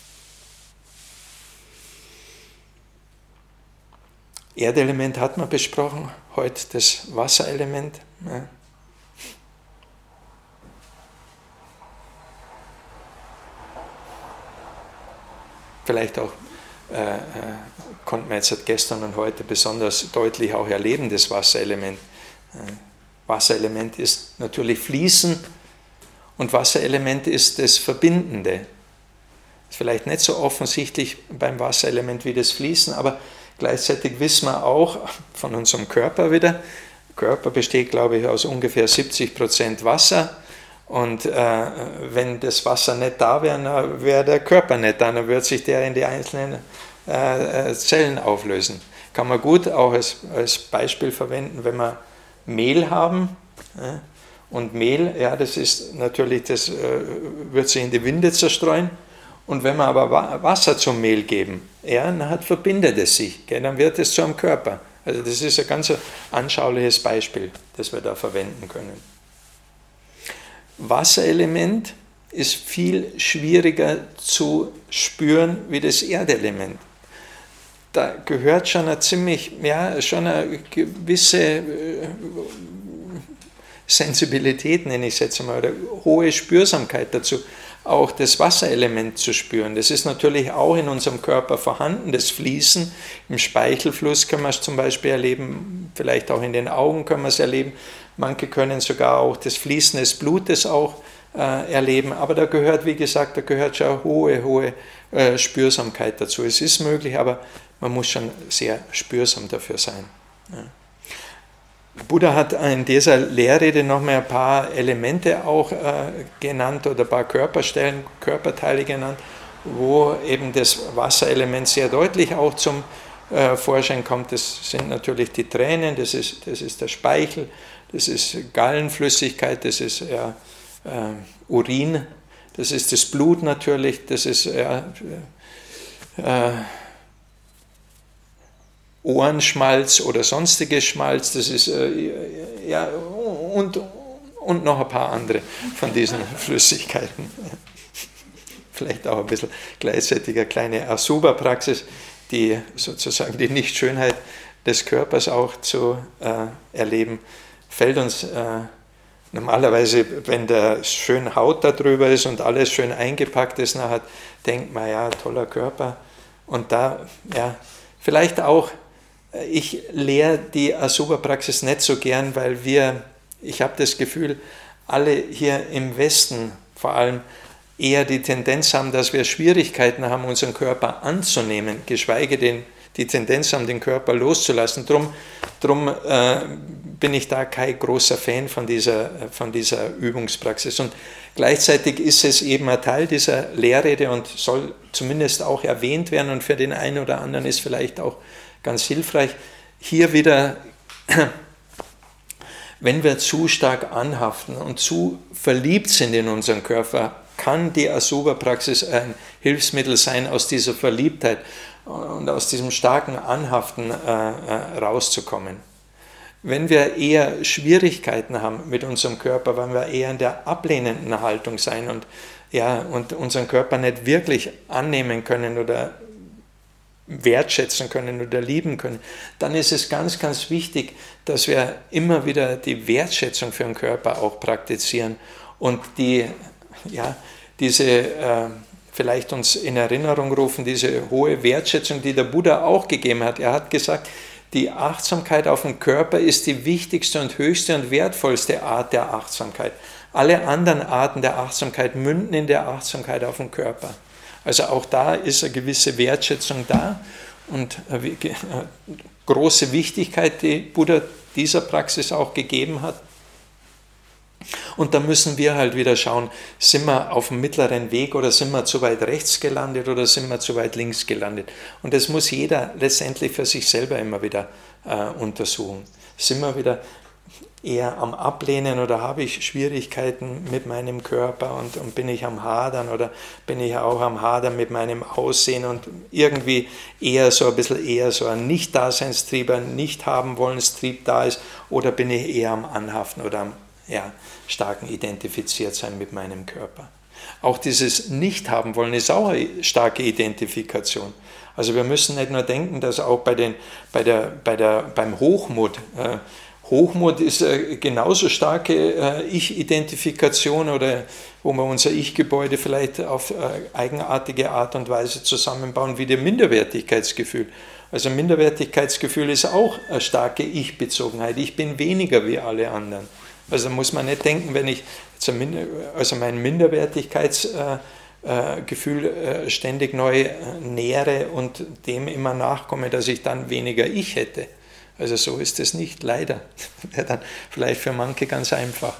Erdelement hat man besprochen, heute das Wasserelement. Ja. Vielleicht auch äh, äh, konnte man jetzt gestern und heute besonders deutlich auch erleben, das Wasserelement. Äh, Wasserelement ist natürlich Fließen und Wasserelement ist das Verbindende. Ist vielleicht nicht so offensichtlich beim Wasserelement wie das Fließen, aber gleichzeitig wissen wir auch von unserem Körper wieder, der Körper besteht, glaube ich, aus ungefähr siebzig Prozent Wasser. Und äh, wenn das Wasser nicht da wäre, dann wäre der Körper nicht da, dann würde sich der in die einzelnen äh, Zellen auflösen. Kann man gut auch als, als Beispiel verwenden, wenn wir Mehl haben. Ja, und Mehl, ja, das ist natürlich, das äh, wird sich in die Winde zerstreuen. Und wenn wir aber Wasser zum Mehl geben, ja, dann verbindet es sich, gell, dann wird es zu einem Körper. Also das ist ein ganz anschauliches Beispiel, das wir da verwenden können. Wasserelement ist viel schwieriger zu spüren wie das Erdelement. Da gehört schon eine ziemlich, ja, schon eine gewisse Sensibilität, nenne ich es jetzt mal, oder hohe Spürsamkeit dazu, auch das Wasserelement zu spüren. Das ist natürlich auch in unserem Körper vorhanden, das Fließen. Im Speichelfluss können wir es zum Beispiel erleben, vielleicht auch in den Augen können wir es erleben. Manche können sogar auch das Fließen des Blutes auch äh, erleben. Aber da gehört, wie gesagt, da gehört schon eine hohe, hohe äh, Spürsamkeit dazu. Es ist möglich, aber man muss schon sehr spürsam dafür sein. Ja. Buddha hat in dieser Lehrrede noch mal ein paar Elemente auch äh, genannt oder ein paar Körperstellen, Körperteile genannt, wo eben das Wasserelement sehr deutlich auch zum äh, Vorschein kommt. Das sind natürlich die Tränen, das ist, das ist der Speichel, das ist Gallenflüssigkeit, das ist ja, äh, Urin, das ist das Blut natürlich, das ist ja, äh, Ohrenschmalz oder sonstiges Schmalz, das ist äh, ja und, und noch ein paar andere von diesen Flüssigkeiten. Vielleicht auch ein bisschen gleichzeitig eine kleine Asuba-Praxis, die sozusagen die Nichtschönheit des Körpers auch zu äh, erleben, fällt uns äh, normalerweise, wenn da schön Haut da drüber ist und alles schön eingepackt ist, nachher denkt man, ja, toller Körper. Und da, ja, vielleicht auch, ich lehre die Asuba-Praxis nicht so gern, weil wir, ich habe das Gefühl, alle hier im Westen vor allem eher die Tendenz haben, dass wir Schwierigkeiten haben, unseren Körper anzunehmen, geschweige denn die Tendenz haben, den Körper loszulassen. Drum, drum äh, bin ich da kein großer Fan von dieser, von dieser Übungspraxis. Und gleichzeitig ist es eben ein Teil dieser Lehrrede und soll zumindest auch erwähnt werden und für den einen oder anderen ist vielleicht auch ganz hilfreich. Hier wieder, wenn wir zu stark anhaften und zu verliebt sind in unseren Körper, kann die Asuba-Praxis ein Hilfsmittel sein, aus dieser Verliebtheit und aus diesem starken Anhaften äh, äh, rauszukommen. Wenn wir eher Schwierigkeiten haben mit unserem Körper, wenn wir eher in der ablehnenden Haltung sein und, ja, und unseren Körper nicht wirklich annehmen können oder wertschätzen können oder lieben können, dann ist es ganz, ganz wichtig, dass wir immer wieder die Wertschätzung für den Körper auch praktizieren und die, ja, diese äh, vielleicht uns in Erinnerung rufen, diese hohe Wertschätzung, die der Buddha auch gegeben hat. Er hat gesagt, die Achtsamkeit auf den Körper ist die wichtigste und höchste und wertvollste Art der Achtsamkeit. Alle anderen Arten der Achtsamkeit münden in der Achtsamkeit auf den Körper. Also auch da ist eine gewisse Wertschätzung da und eine große Wichtigkeit, die Buddha dieser Praxis auch gegeben hat. Und da müssen wir halt wieder schauen, sind wir auf dem mittleren Weg oder sind wir zu weit rechts gelandet oder sind wir zu weit links gelandet. Und das muss jeder letztendlich für sich selber immer wieder äh, untersuchen. Sind wir wieder eher am Ablehnen oder habe ich Schwierigkeiten mit meinem Körper und, und bin ich am Hadern oder bin ich auch am Hadern mit meinem Aussehen und irgendwie eher so ein bisschen eher so ein Nicht-Daseinstrieb, ein Nicht-Haben-Wollenstrieb da ist oder bin ich eher am Anhaften oder am ja, starken Identifiziertsein mit meinem Körper. Auch dieses Nicht-Haben-Wollen ist auch eine starke Identifikation. Also wir müssen nicht nur denken, dass auch bei den, bei der, bei der, beim Hochmut, äh, Hochmut ist äh, genauso starke äh, Ich-Identifikation oder wo wir unser Ich-Gebäude vielleicht auf äh, eigenartige Art und Weise zusammenbauen wie der Minderwertigkeitsgefühl. Also Minderwertigkeitsgefühl ist auch eine starke Ich-Bezogenheit. Ich bin weniger wie alle anderen. Also da muss man nicht denken, wenn ich also mein Minderwertigkeitsgefühl ständig neu nähere und dem immer nachkomme, dass ich dann weniger Ich hätte. Also so ist es nicht, leider. Wäre dann vielleicht für manche ganz einfach.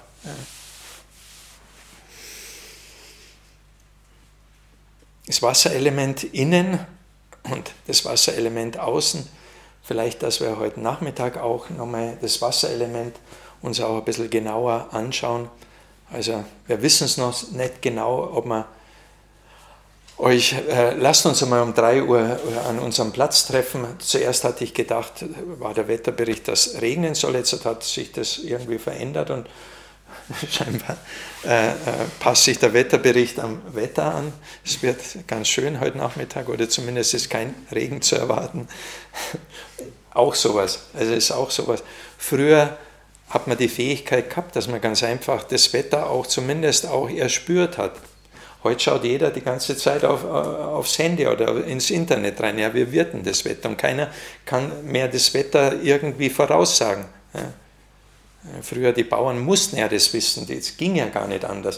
Das Wasserelement innen und das Wasserelement außen, vielleicht, dass wir heute Nachmittag auch nochmal das Wasserelement uns auch ein bisschen genauer anschauen. Also wir wissen es noch nicht genau, ob wir euch, äh, lasst uns einmal um drei Uhr an unserem Platz treffen. Zuerst hatte ich gedacht, war der Wetterbericht, dass regnen soll, jetzt hat sich das irgendwie verändert und scheinbar äh, äh, passt sich der Wetterbericht am Wetter an. Es wird ganz schön heute Nachmittag oder zumindest ist kein Regen zu erwarten. Auch sowas, also ist auch sowas. Früher hat man die Fähigkeit gehabt, dass man ganz einfach das Wetter auch zumindest auch erspürt hat. Heute schaut jeder die ganze Zeit auf, aufs Handy oder ins Internet rein. Ja, wie wird denn das Wetter? Und keiner kann mehr das Wetter irgendwie voraussagen. Ja. Früher die Bauern mussten ja das wissen, das ging ja gar nicht anders.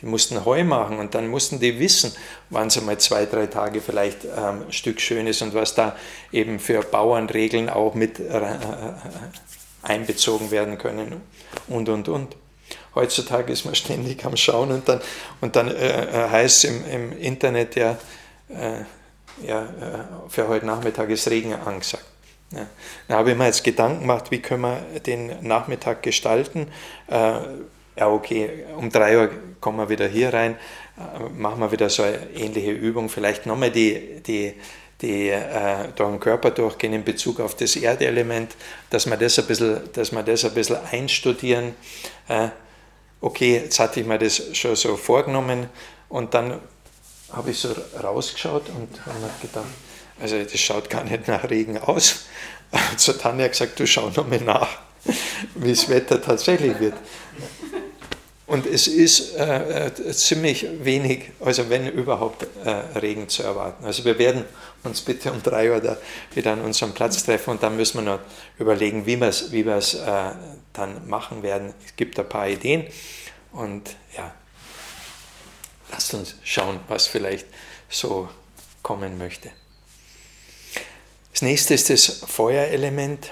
Die mussten Heu machen und dann mussten die wissen, wann es einmal zwei, drei Tage vielleicht ähm, ein Stück schön ist und was da eben für Bauernregeln auch mit äh, einbezogen werden können und, und, und. Heutzutage ist man ständig am Schauen und dann, und dann äh, heißt es im, im Internet, ja, äh, ja, für heute Nachmittag ist Regen angesagt. Ja. Da habe ich mir jetzt Gedanken gemacht, wie können wir den Nachmittag gestalten. Äh, ja, okay, um drei Uhr kommen wir wieder hier rein, äh, machen wir wieder so eine ähnliche Übung, vielleicht nochmal die, die, die äh, durch den Körper durchgehen in Bezug auf das Erdelement, dass wir das ein bisschen, dass wir das ein bisschen einstudieren. Äh, okay, jetzt hatte ich mir das schon so vorgenommen und dann habe ich so rausgeschaut und habe mir gedacht, also das schaut gar nicht nach Regen aus. Und so Tanja gesagt, du schau nochmal nach, wie das Wetter tatsächlich wird. Und es ist äh, ziemlich wenig, also wenn überhaupt, äh, Regen zu erwarten. Also wir werden uns bitte um drei Uhr da wieder an unserem Platz treffen und dann müssen wir noch überlegen, wie wir es wie wir's, äh, dann machen werden. Es gibt ein paar Ideen und ja, lasst uns schauen, was vielleicht so kommen möchte. Das nächste ist das Feuerelement,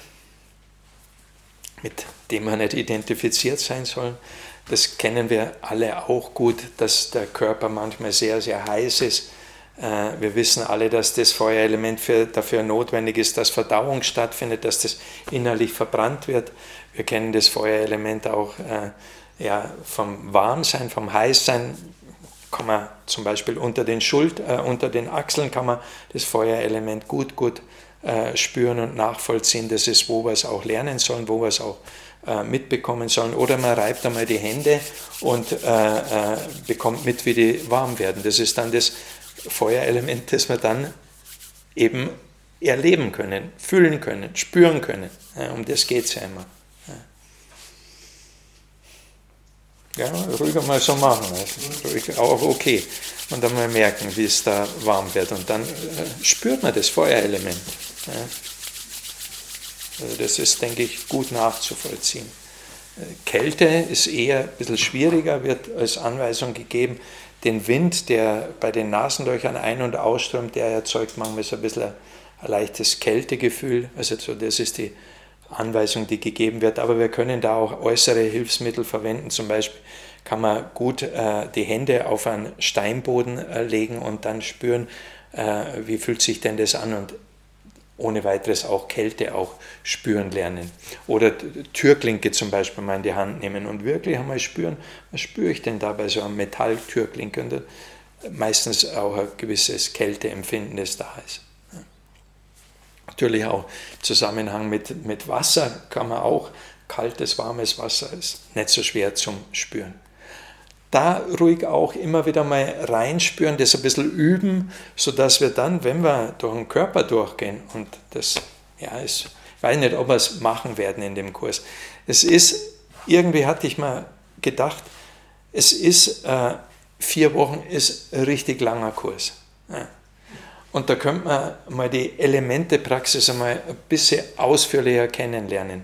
mit dem wir nicht identifiziert sein sollen. Das kennen wir alle auch gut, dass der Körper manchmal sehr, sehr heiß ist. Wir wissen alle, dass das Feuerelement für, dafür notwendig ist, dass Verdauung stattfindet, dass das innerlich verbrannt wird. Wir kennen das Feuerelement auch äh, ja, vom Warmsein, vom Heißsein. Kann man zum Beispiel unter den, Schuld, äh, unter den Achseln kann man das Feuerelement gut, gut äh, spüren und nachvollziehen. Das ist, wo wir es auch lernen sollen, wo wir es auch äh, mitbekommen sollen. Oder man reibt einmal die Hände und äh, äh, bekommt mit, wie die warm werden. Das ist dann das Feuerelement, das wir dann eben erleben können, fühlen können, spüren können. Ja, um das geht es ja immer. Ja, ruhig mal so machen, also ruhig, auch okay. Und dann mal merken, wie es da warm wird. Und dann äh, spürt man das Feuerelement. Ja. Also das ist, denke ich, gut nachzuvollziehen. Kälte ist eher ein bisschen schwieriger, wird als Anweisung gegeben, den Wind, der bei den Nasenlöchern ein- und ausströmt, der erzeugt manchmal so ein bisschen ein, ein leichtes Kältegefühl. Also so, das ist die Anweisung, die gegeben wird, aber wir können da auch äußere Hilfsmittel verwenden. Zum Beispiel kann man gut äh, die Hände auf einen Steinboden äh, legen und dann spüren, äh, wie fühlt sich denn das an und ohne weiteres auch Kälte auch spüren lernen. Oder Türklinke zum Beispiel mal in die Hand nehmen und wirklich einmal spüren, was spüre ich denn da bei so einem Metalltürklinke und meistens auch ein gewisses Kälteempfinden, das da ist. Natürlich auch im Zusammenhang mit, mit Wasser kann man auch, kaltes, warmes Wasser ist nicht so schwer zum Spüren. Da ruhig auch immer wieder mal reinspüren, das ein bisschen üben, sodass wir dann, wenn wir durch den Körper durchgehen, und das ja, ist, ich weiß nicht, ob wir es machen werden in dem Kurs, es ist, irgendwie hatte ich mal gedacht, es ist, äh, vier Wochen ist ein richtig langer Kurs. Ja. Und da könnte man mal die Elementepraxis einmal ein bisschen ausführlicher kennenlernen.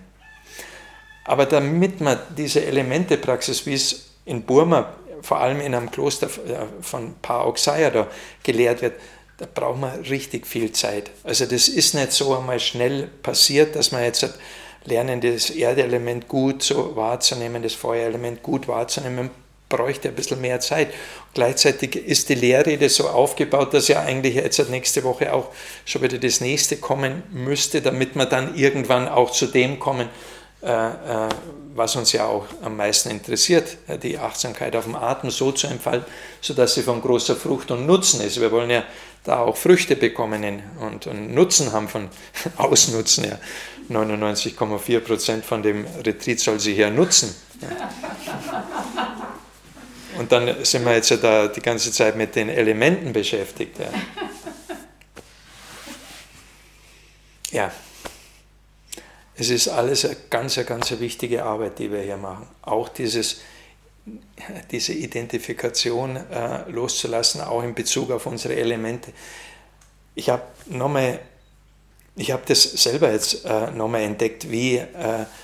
Aber damit man diese Elementepraxis, wie es in Burma, vor allem in einem Kloster von Pa Auk Saya da gelehrt wird, da braucht man richtig viel Zeit. Also das ist nicht so einmal schnell passiert, dass man jetzt lernen, das Erdeelement gut so wahrzunehmen, das Feuerelement gut wahrzunehmen, bräuchte ein bisschen mehr Zeit. Gleichzeitig ist die Lehrrede so aufgebaut, dass ja eigentlich jetzt nächste Woche auch schon wieder das nächste kommen müsste, damit wir dann irgendwann auch zu dem kommen, äh, äh, was uns ja auch am meisten interessiert, die Achtsamkeit auf dem Atem so zu entfalten, sodass sie von großer Frucht und Nutzen ist. Wir wollen ja da auch Früchte bekommen und, und Nutzen haben von Ausnutzen. Ja. neunundneunzig Komma vier Prozent von dem Retreat soll sich ja nutzen. Ja. Und dann sind wir jetzt ja da die ganze Zeit mit den Elementen beschäftigt. Ja. ja. Es ist alles eine ganz, ganz wichtige Arbeit, die wir hier machen. Auch dieses, diese Identifikation äh, loszulassen, auch in Bezug auf unsere Elemente. Ich habe nochmal, ich habe das selber jetzt äh, nochmal entdeckt, wie äh,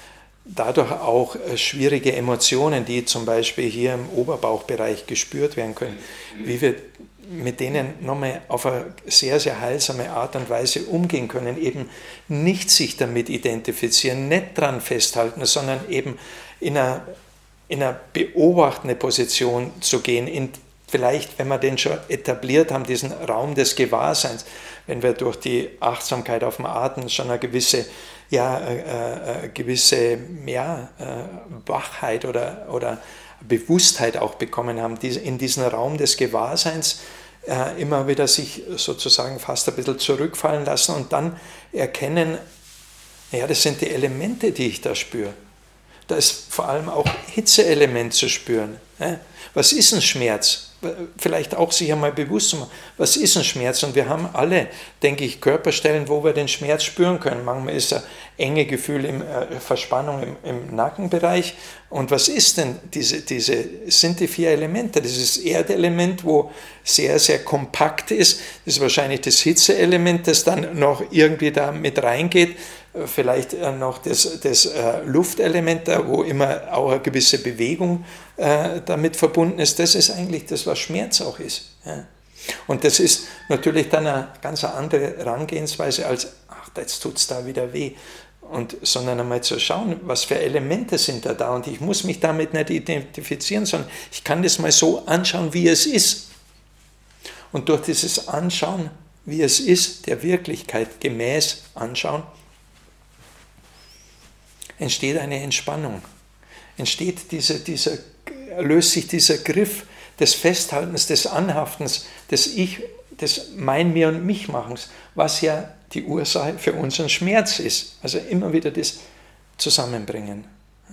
dadurch auch schwierige Emotionen, die zum Beispiel hier im Oberbauchbereich gespürt werden können, wie wir mit denen nochmal auf eine sehr, sehr heilsame Art und Weise umgehen können, eben nicht sich damit identifizieren, nicht dran festhalten, sondern eben in einer, in einer beobachtende Position zu gehen, in vielleicht, wenn wir den schon etabliert haben, diesen Raum des Gewahrseins, wenn wir durch die Achtsamkeit auf dem Atem schon eine gewisse, ja, äh, äh, gewisse ja, äh, Wachheit oder, oder Bewusstheit auch bekommen haben, die in diesen Raum des Gewahrseins äh, immer wieder sich sozusagen fast ein bisschen zurückfallen lassen und dann erkennen, ja, das sind die Elemente, die ich da spüre. Da ist vor allem auch Hitzeelement zu spüren. Was ist ein Schmerz? Vielleicht auch sich einmal bewusst zu machen, was ist ein Schmerz? Und wir haben alle, denke ich, Körperstellen, wo wir den Schmerz spüren können. Manchmal ist ein enge Gefühl, im, äh, Verspannung im, im Nackenbereich. Und was ist denn diese, diese, sind die vier Elemente? Das ist das Erdelement, wo sehr, sehr kompakt ist. Das ist wahrscheinlich das Hitzeelement, das dann noch irgendwie da mit reingeht. Vielleicht noch das, das äh, Luftelement, da, wo immer auch eine gewisse Bewegung äh, damit verbunden ist. Das ist eigentlich das, was Schmerz auch ist. Ja. Und das ist natürlich dann eine ganz andere Herangehensweise als, ach, jetzt tut es da wieder weh. Und, sondern einmal zu schauen, was für Elemente sind da da. Und ich muss mich damit nicht identifizieren, sondern ich kann das mal so anschauen, wie es ist. Und durch dieses Anschauen, wie es ist, der Wirklichkeit gemäß anschauen, entsteht eine Entspannung, entsteht diese, dieser, löst sich dieser Griff des Festhaltens, des Anhaftens, des Ich, des Mein, Mir und Mich-Machens, was ja die Ursache für unseren Schmerz ist. Also immer wieder das Zusammenbringen.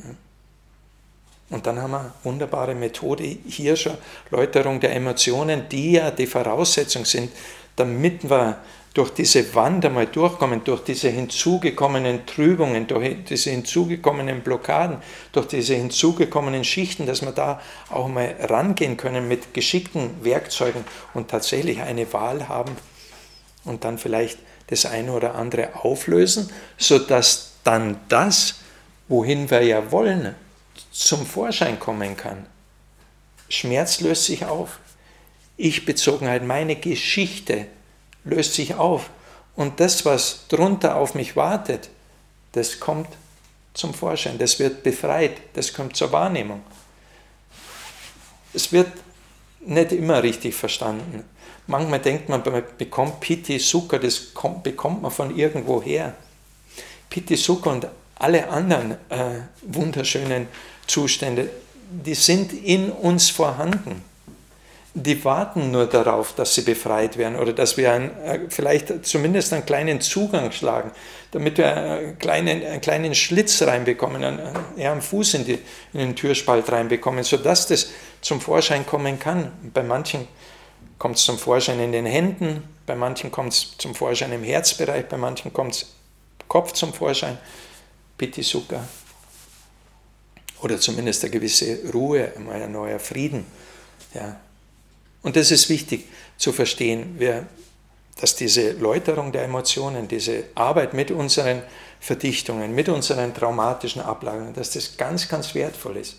Und dann haben wir eine wunderbare Methode, hier schon Läuterung der Emotionen, die ja die Voraussetzung sind, damit wir durch diese Wand einmal durchkommen, durch diese hinzugekommenen Trübungen, durch diese hinzugekommenen Blockaden, durch diese hinzugekommenen Schichten, dass wir da auch mal rangehen können mit geschickten Werkzeugen und tatsächlich eine Wahl haben und dann vielleicht das eine oder andere auflösen, sodass dann das, wohin wir ja wollen, zum Vorschein kommen kann. Schmerz löst sich auf. Ich-Bezogenheit, meine Geschichte löst sich auf. Und das, was drunter auf mich wartet, das kommt zum Vorschein, das wird befreit, das kommt zur Wahrnehmung. Es wird nicht immer richtig verstanden. Manchmal denkt man, man bekommt Piti Sukha, das kommt, bekommt man von irgendwo her. Piti Sukha und alle anderen äh, wunderschönen Zustände, die sind in uns vorhanden. Die warten nur darauf, dass sie befreit werden oder dass wir ein, vielleicht zumindest einen kleinen Zugang schlagen, damit wir einen kleinen, einen kleinen Schlitz reinbekommen, einen, ja, einen Fuß in, die, in den Türspalt reinbekommen, sodass das zum Vorschein kommen kann. Bei manchen kommt es zum Vorschein in den Händen, bei manchen kommt es zum Vorschein im Herzbereich, bei manchen kommt es im Kopf zum Vorschein, Piti Sukha. Oder zumindest eine gewisse Ruhe, ein neuer Frieden. Ja. Und das ist wichtig zu verstehen, dass diese Läuterung der Emotionen, diese Arbeit mit unseren Verdichtungen, mit unseren traumatischen Ablagerungen, dass das ganz, ganz wertvoll ist.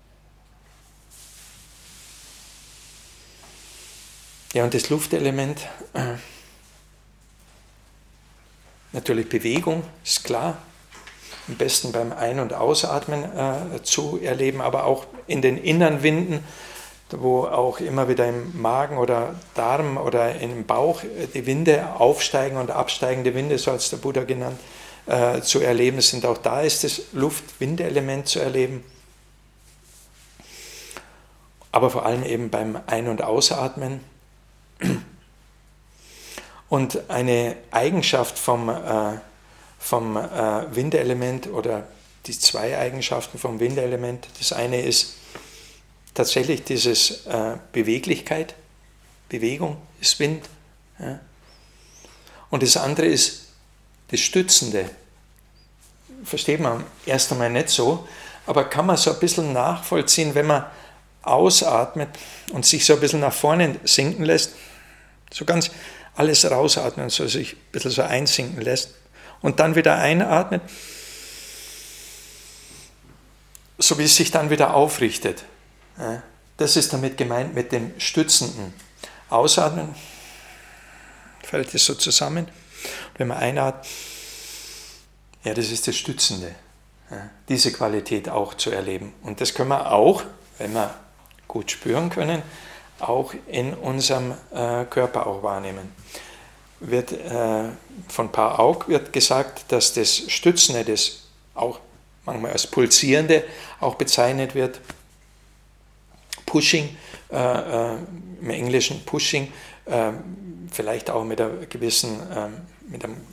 Ja, und das Luftelement, natürlich Bewegung, ist klar, am besten beim Ein- und Ausatmen äh, zu erleben, aber auch in den inneren Winden, wo auch immer wieder im Magen oder Darm oder im Bauch die Winde aufsteigen und absteigende Winde, so hat es der Buddha genannt, äh, zu erleben sind. Auch da ist das Luft-Winde-Element zu erleben. Aber vor allem eben beim Ein- und Ausatmen. Und eine Eigenschaft vom, äh, vom äh, Windelement oder die zwei Eigenschaften vom Windelement, das eine ist tatsächlich dieses äh, Beweglichkeit, Bewegung ist Wind. Ja. Und das andere ist das Stützende. Versteht man erst einmal nicht so, aber kann man so ein bisschen nachvollziehen, wenn man ausatmet und sich so ein bisschen nach vorne sinken lässt, so ganz alles rausatmen, so sich ein bisschen so einsinken lässt und dann wieder einatmet so wie es sich dann wieder aufrichtet. Das ist damit gemeint mit dem Stützenden. Ausatmen, fällt es so zusammen. Wenn man einatmet, ja, das ist das Stützende. Diese Qualität auch zu erleben. Und das können wir auch, wenn wir gut spüren können, auch in unserem äh, Körper auch wahrnehmen. Wird, äh, von Paar Aug wird gesagt, dass das Stützende, das auch manchmal als Pulsierende auch bezeichnet wird, Pushing, äh, äh, im Englischen Pushing, äh, vielleicht auch mit einer gewissen, äh, mit einem,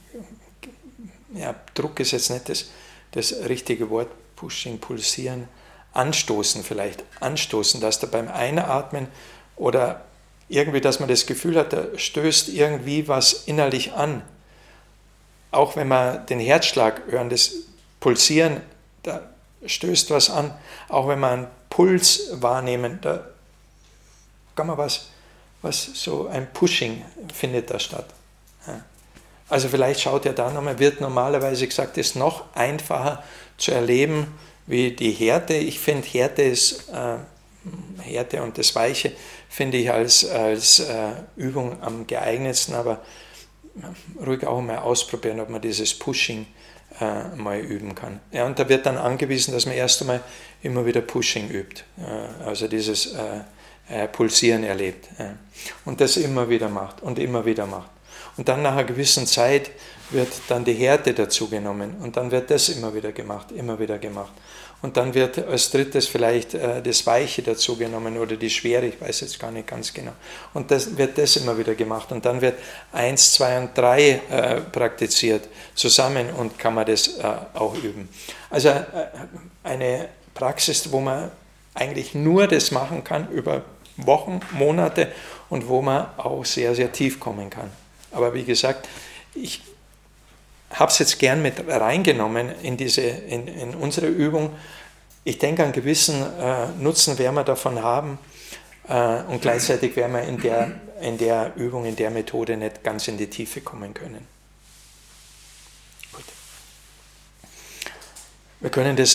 ja, Druck ist jetzt nicht das, das richtige Wort, Pushing, pulsieren, anstoßen vielleicht, anstoßen, dass da beim Einatmen oder irgendwie, dass man das Gefühl hat, da stößt irgendwie was innerlich an. Auch wenn wir den Herzschlag hören, das Pulsieren, da stößt was an. Auch wenn wir einen Puls wahrnehmen, da kann man was, was so ein Pushing findet da statt. Ja. Also vielleicht schaut ihr da nochmal, wird normalerweise gesagt, es ist noch einfacher zu erleben wie die Härte. Ich finde, Härte ist, äh, Härte und das Weiche finde ich als, als äh, Übung am geeignetsten, aber ruhig auch mal ausprobieren, ob man dieses Pushing äh, mal üben kann. Ja, und da wird dann angewiesen, dass man erst einmal immer wieder Pushing übt, äh, also dieses äh, äh, Pulsieren erlebt. Äh. Und das immer wieder macht und immer wieder macht. Und dann nach einer gewissen Zeit wird dann die Härte dazu genommen und dann wird das immer wieder gemacht, immer wieder gemacht. Und dann wird als drittes vielleicht äh, das Weiche dazu genommen oder die Schwere, ich weiß jetzt gar nicht ganz genau. Und das wird das immer wieder gemacht und dann wird eins, zwei und drei äh, praktiziert zusammen und kann man das äh, auch üben. Also äh, eine Praxis, wo man eigentlich nur das machen kann über Wochen, Monate und wo man auch sehr, sehr tief kommen kann. Aber wie gesagt, ich habe es jetzt gern mit reingenommen in, diese, in, in unsere Übung. Ich denke, einen gewissen äh, Nutzen werden wir davon haben äh, und gleichzeitig werden wir in der, in der Übung, in der Methode nicht ganz in die Tiefe kommen können. Gut. Wir können das